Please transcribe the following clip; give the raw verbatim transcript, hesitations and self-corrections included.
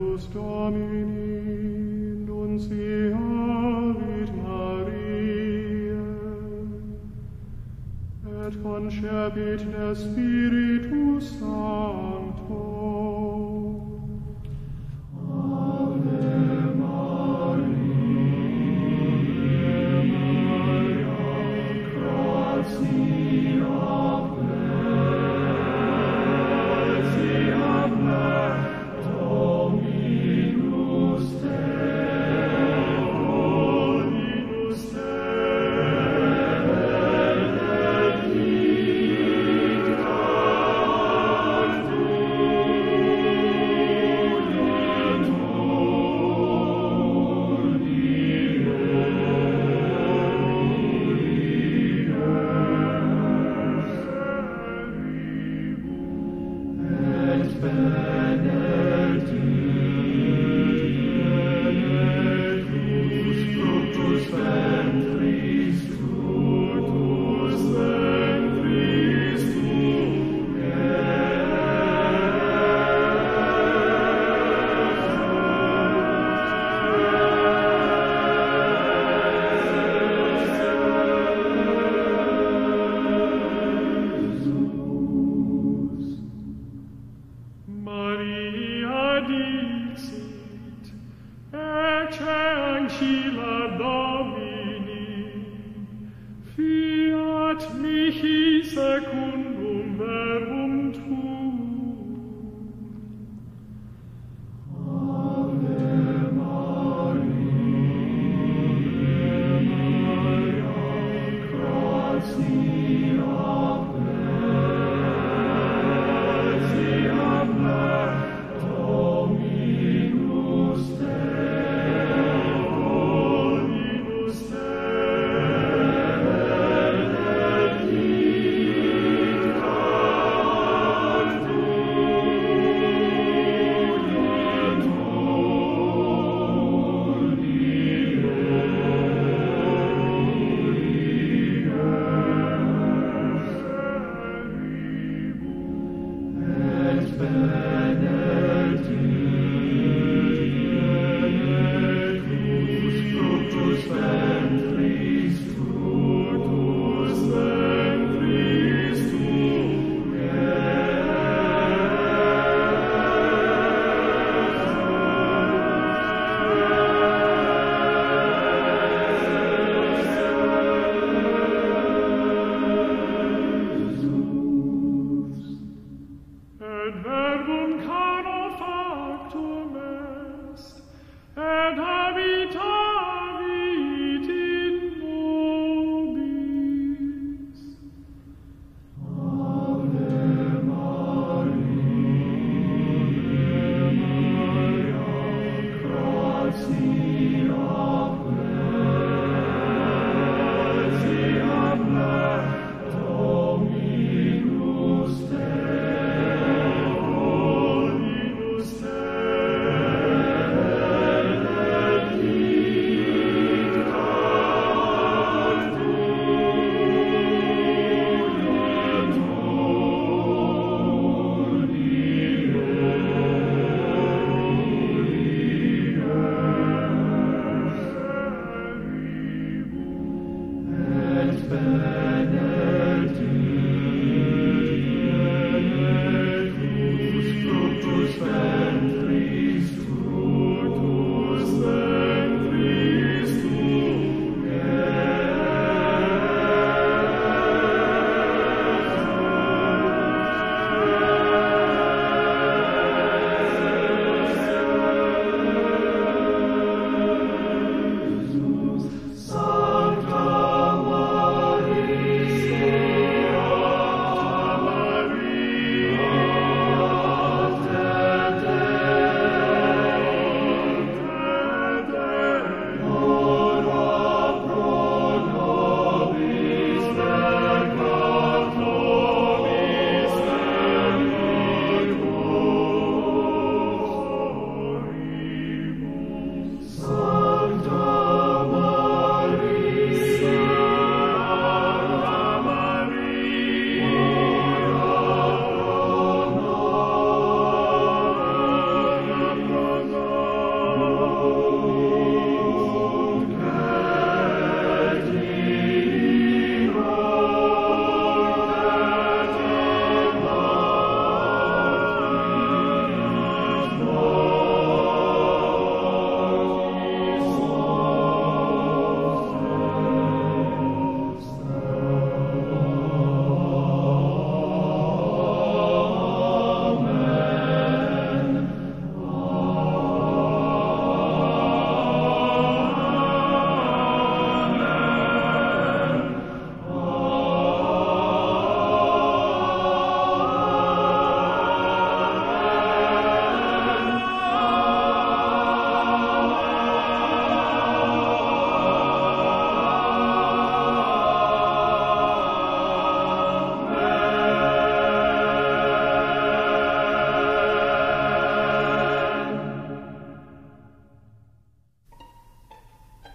Domini, nunciavit Mariae, et concepit de Spiritu Sancto. Ave Maria, gratia plesia me, Dominus tecum, Dominus tecum, benedicta tu in mulieribus, et benedictus fructus ventris tuus, ventris Maria dixit, ecce ancilla Domini, fiat mihi secundum verbum tuum. Ave Maria, gratia plesia me, Dominus tecum, Dominus tecum, benedicta tu in mulieribus, et benedictus fructus ventris tuus, ventris et verbum caro factum est, et